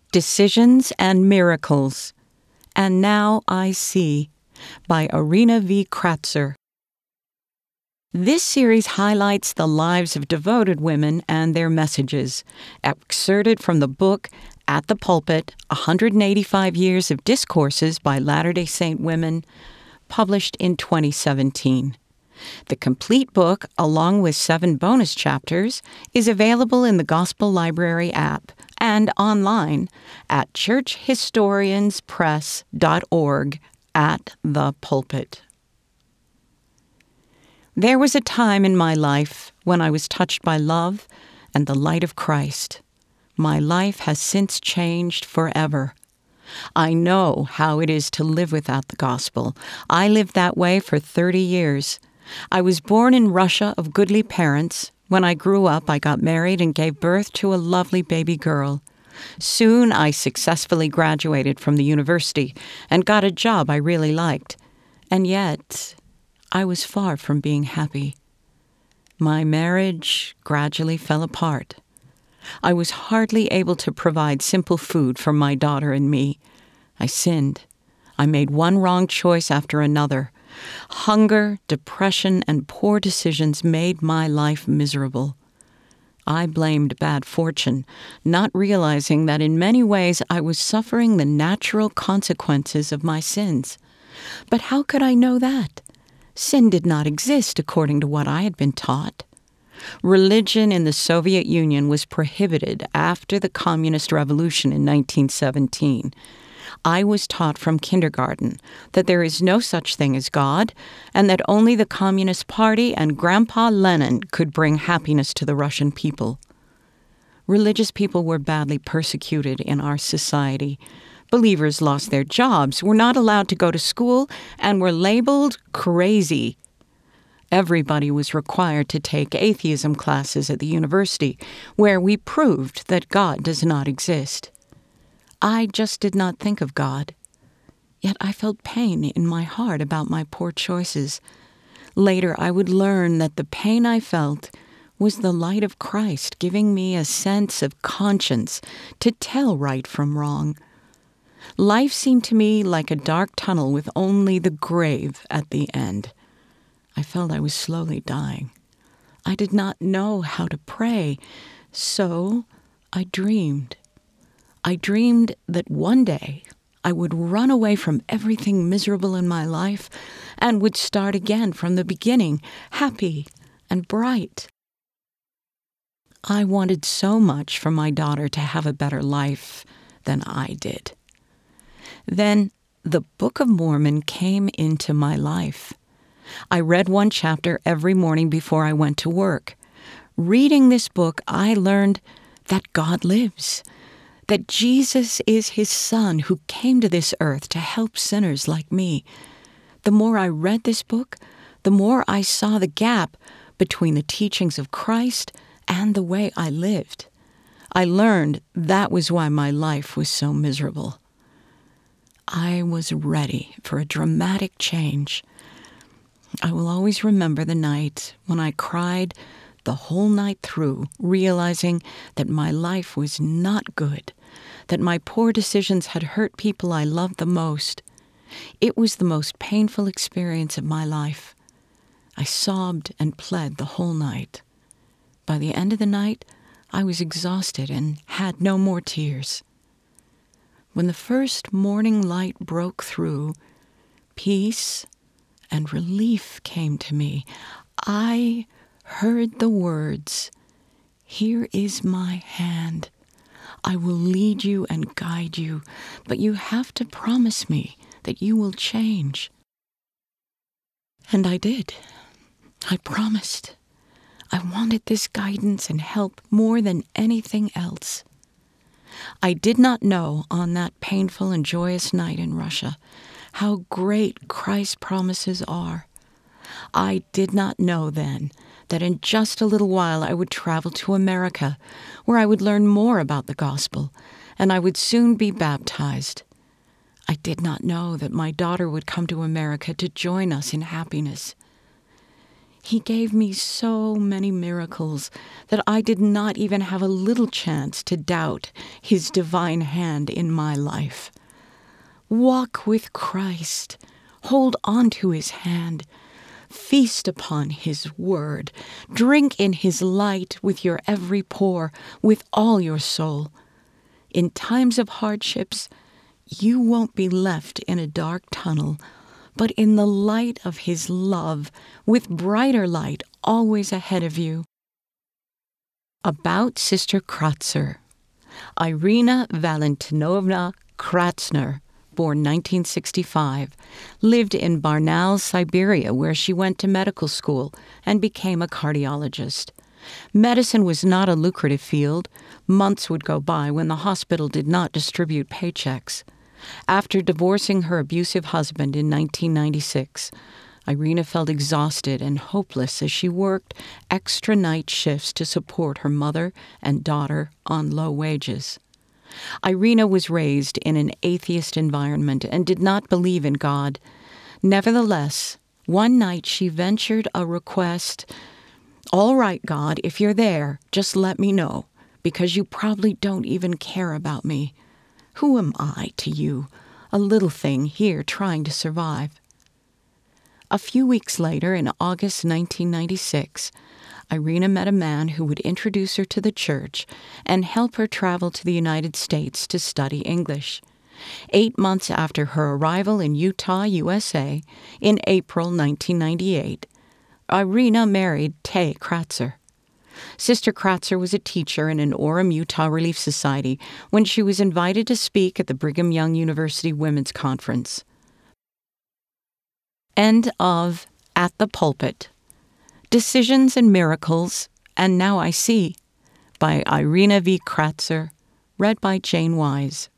Decisions and Miracles. And Now I See by Irina V. Kratzer. This series highlights the lives of devoted women and their messages, excerpted from the book At the Pulpit, 185 Years of Discourses by Latter-day Saint Women, published in 2017. The complete book, along with 7 bonus chapters, is available in the Gospel Library app and online at churchhistorianspress.org at the pulpit. There was a time in my life when I was touched by love and the light of Christ. My life has since changed forever. I know how it is to live without the gospel. I lived that way for 30 years. I was born in Russia of goodly parents. When I grew up, I got married and gave birth to a lovely baby girl. Soon, I successfully graduated from the university and got a job I really liked. And yet, I was far from being happy. My marriage gradually fell apart. I was hardly able to provide simple food for my daughter and me. I sinned. I made one wrong choice after another. Hunger, depression, and poor decisions made my life miserable. I blamed bad fortune, not realizing that in many ways I was suffering the natural consequences of my sins. But how could I know that? Sin did not exist according to what I had been taught. Religion in the Soviet Union was prohibited after the Communist Revolution in 1917. I was taught from kindergarten that there is no such thing as God, and that only the Communist Party and Grandpa Lenin could bring happiness to the Russian people. Religious people were badly persecuted in our society. Believers lost their jobs, were not allowed to go to school, and were labeled crazy. Everybody was required to take atheism classes at the university, where we proved that God does not exist. I just did not think of God. Yet I felt pain in my heart about my poor choices. Later, I would learn that the pain I felt was the light of Christ giving me a sense of conscience to tell right from wrong. Life seemed to me like a dark tunnel with only the grave at the end. I felt I was slowly dying. I did not know how to pray, so I dreamed. I dreamed that one day I would run away from everything miserable in my life and would start again from the beginning, happy and bright. I wanted so much for my daughter to have a better life than I did. Then the Book of Mormon came into my life. I read one chapter every morning before I went to work. Reading this book, I learned that God lives, that Jesus is his Son who came to this earth to help sinners like me. The more I read this book, the more I saw the gap between the teachings of Christ and the way I lived. I learned that was why my life was so miserable. I was ready for a dramatic change. I will always remember the night when I cried the whole night through, realizing that my life was not good, that my poor decisions had hurt people I loved the most. It was the most painful experience of my life. I sobbed and pled the whole night. By the end of the night, I was exhausted and had no more tears. When the first morning light broke through, peace and relief came to me. I heard the words, "Here is my hand. I will lead you and guide you, but you have to promise me that you will change." And I did. I promised. I wanted this guidance and help more than anything else. I did not know on that painful and joyous night in Russia how great Christ's promises are. I did not know then that in just a little while I would travel to America, where I would learn more about the gospel, and I would soon be baptized. I did not know that my daughter would come to America to join us in happiness. He gave me so many miracles that I did not even have a little chance to doubt His divine hand in my life. Walk with Christ. Hold on to His hand. Feast upon His word. Drink in His light with your every pore, with all your soul. In times of hardships, you won't be left in a dark tunnel, but in the light of His love, with brighter light always ahead of you. About Sister Kratzer. Irina Valentinovna Kratzner, born 1965, lived in Barnaul, Siberia, where she went to medical school and became a cardiologist. Medicine was not a lucrative field. Months would go by when the hospital did not distribute paychecks. After divorcing her abusive husband in 1996, Irina felt exhausted and hopeless as she worked extra night shifts to support her mother and daughter on low wages. Irina was raised in an atheist environment and did not believe in God. Nevertheless, one night she ventured a request. "All right, God, if you're there, just let me know, because you probably don't even care about me. Who am I to you, a little thing here trying to survive?" A few weeks later, in August 1996, Irina met a man who would introduce her to the church and help her travel to the United States to study English. 8 months after her arrival in Utah, USA, in April 1998, Irina married Tay Kratzer. Sister Kratzer was a teacher in an Orem, Utah Relief Society when she was invited to speak at the Brigham Young University Women's Conference. End of At the Pulpit. Decisions and Miracles, and Now I See, by Irina V. Kratzer, read by Jane Wise.